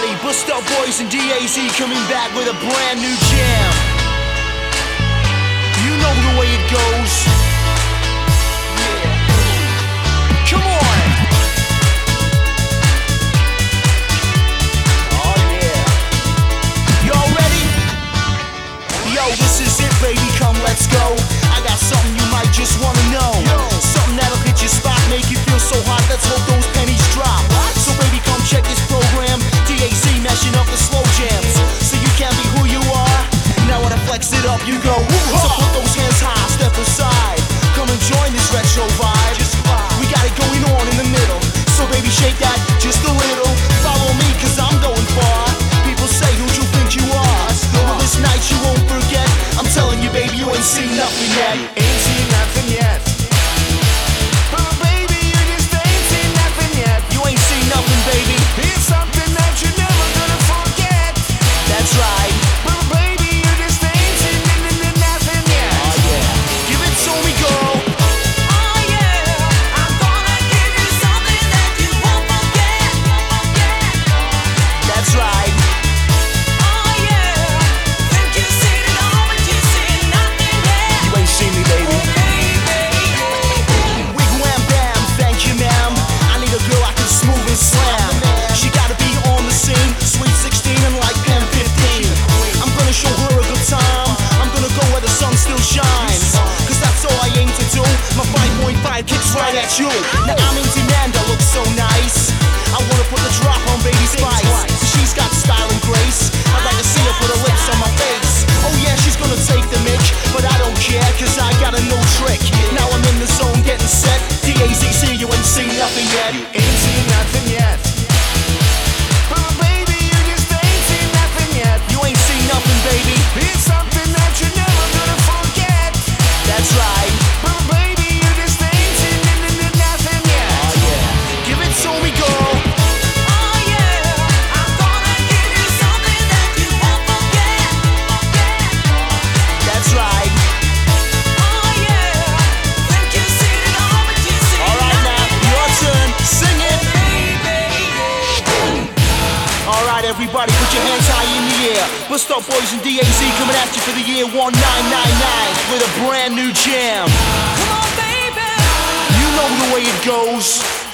everybody, Busta Boys and DAZ coming back with a brand new jam. You know the way it goes. Yeah. Come on. Oh yeah. Y'all ready? Yo, this is it, baby, come let's go. I got something you might just wanna know. Something that'll hit your spot, make you feel so hot, let's hope those pennies drop. So baby, come check this program. DAZ mashing up the slow jams, so you can be who you are. Now when I flex it up, you go woo-ha. So put those hands high, step aside. Come and join this retro vibe. We got it going on in the middle, so baby shake that just a little. Follow me cause I'm going far. People say who'd you think you are? Well this night you won't forget. I'm telling you baby, you ain't seen nothing yet. Ain't seen nothing yet. But baby, you just ain't seen nothing yet. You ain't seen nothing, baby. It's something that you're never gonna forget. That's right. But baby, you just ain't seen nothing yet. Oh yeah. Give it to me, girl. Oh yeah, I'm gonna give you something that you won't forget. That's right. Oh yeah, think you seen it all, but you seen nothing yet. You ain't seen me, baby. Wigwam bam, thank you, ma'am. I need a girl I can smooth and slam. She gotta be on the scene, sweet 16 and like pen 15. I'm gonna show her a good time. I'm gonna go where the sun still shines, cause that's all I aim to do. My 5.5 kicks right at you. Now I'm in demand, I look so nice. I wanna put the drop on Baby Spice. She's got style and grace. I'd like to see her put her lips on my face. Oh yeah, she's gonna take the mic, but I don't care, cause I got a new trick. Now I'm in the zone getting set. DAZ, you ain't seen nothing yet. Ain't seen nothing yet. But baby, you just ain't seen nothing yet. You ain't seen nothing, baby. It's something that you're never gonna forget. That's right. But baby, you just ain't seen nothing yet. Oh yeah. Give it to me, girl. Oh yeah, I'm gonna give you something that you won't forget. That's right. Oh yeah, think you seen it all, but you seen Alright now, your turn. Sing it. Alright everybody, put your hands high in the air. Busta Boys and DAZ coming at you for the year 1999 with a brand new jam. Come on, baby. You know the way it goes.